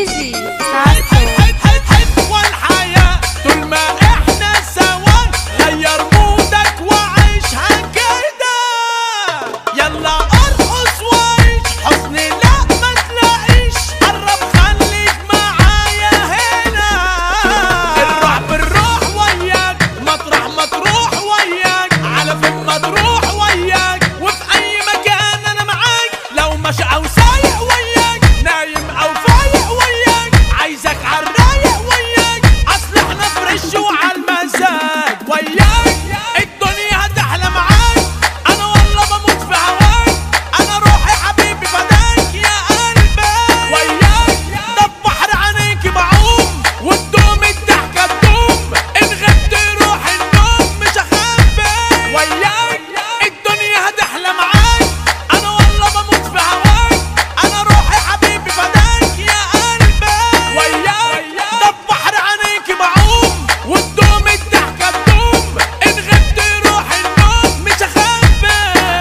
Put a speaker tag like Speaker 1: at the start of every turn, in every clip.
Speaker 1: ايزي ساسكو.
Speaker 2: حلوة الحياة طول ما احنا سوا، غير مودك وعيشها كده، يلا ارقص وعيش حزن لا ما تلاقيش، قرب خليك معايا هنا، الرعب الروح وياك مطرح ما تروح وياك، على فين ما تروح وياك، وفي اي مكان انا معاك، لو ماشي او سايق وياك، نايم او فايق وياك، عايزك عالرايق وياك، اصل احنا فريش وعالمزاج وياك، الدنيا هتحلى معاك، انا والله بموت في هواك، انا روحي حبيبي فداك يا قلبي وياك، ده بحر عينيكي بعوم وتدوم الضحكة تدوم، ان غبت روح النوم مش هخبي وياك، الدنيا هتحلى معاك، انا والله بموت في هواك، انا روحي حبيبي فداك يا قلبي وياك، ده بحر عينيكي بعوم وتدوم الضحكة تدوم، ان غبت روح النوم مش هخبي.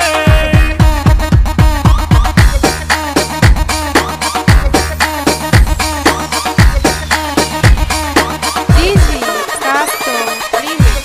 Speaker 1: ايزي ساسكو ريميكس.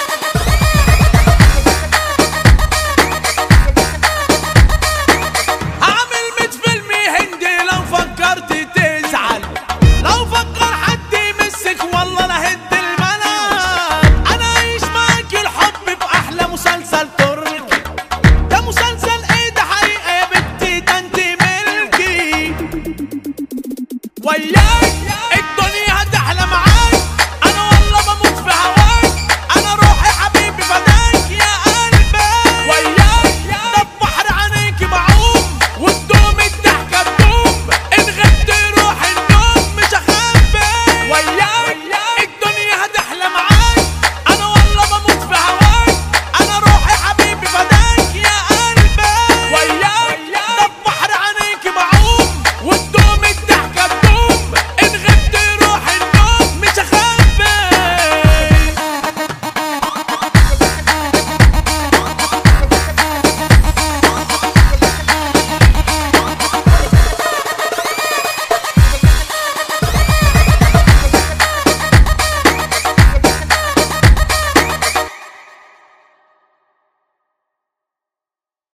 Speaker 2: هعمل 100 فيلم هندي لو فكرت تزعل، لو فكر حد يمسك والله لا هد الملل، انا عايش معاكي الحب باحلى مسلسل تركي، ده مسلسل ايه ده حقيقة يا بنتي، ده انت ملكي وياك